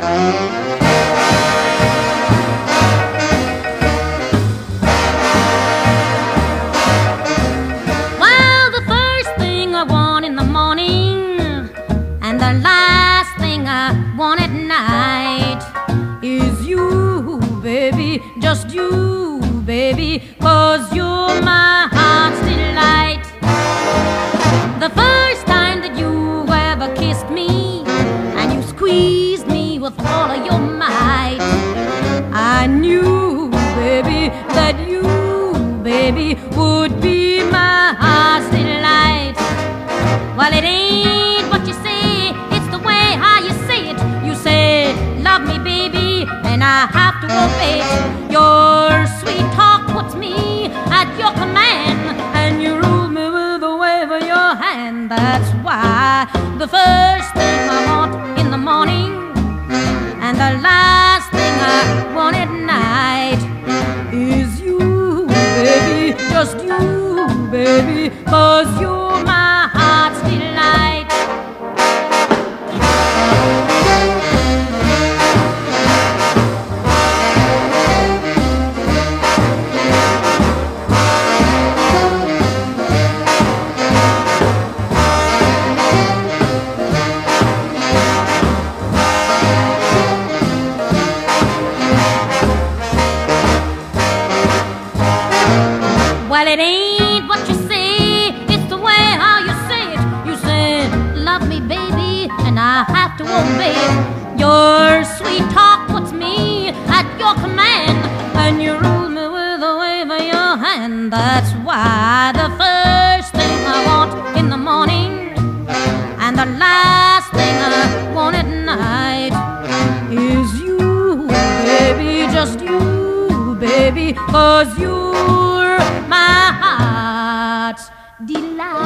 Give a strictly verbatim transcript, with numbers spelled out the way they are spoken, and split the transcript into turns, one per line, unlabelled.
Well, the first thing I want in the morning and the last thing I want at night is you, baby, just you, baby, 'cause you're my heart's delight. The first time that you ever kissed me and you squeezed me with all of your might, I knew, baby, that you, baby, would be my heart's delight. Well, it ain't what you say, it's the way how you say it. You say, love me, baby, and I have to obey it. Your sweet talk puts me at your command, and you rule me with a wave of your hand. That's why the first thing I want in the morning and the last thing I want at night is you, baby, just you, baby, 'cause you're my heart's delight. Well, it ain't what you say, it's the way how you say it. You say, love me, baby, and I have to obey it. Your sweet talk puts me at your command, and you rule me with a wave of your hand. That's why the first thing I want in the morning and the last thing I want at night is you, baby, just you, baby, 'cause you're my heart's delight.